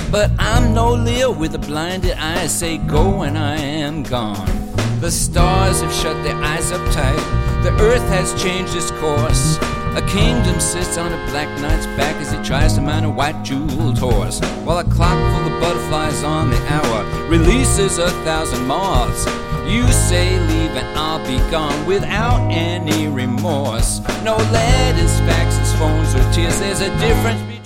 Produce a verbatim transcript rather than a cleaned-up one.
But I'm no Leo with a blinded eye. Say go and I am gone. The stars have shut their eyes up tight. The earth has changed its course. A kingdom sits on a black knight's back as he tries to mount a white jeweled horse, while a clock full of butterflies on the hour releases a thousand moths. You say leave and I'll be gone without any remorse. No letters, faxes, phones or tears. There's a difference between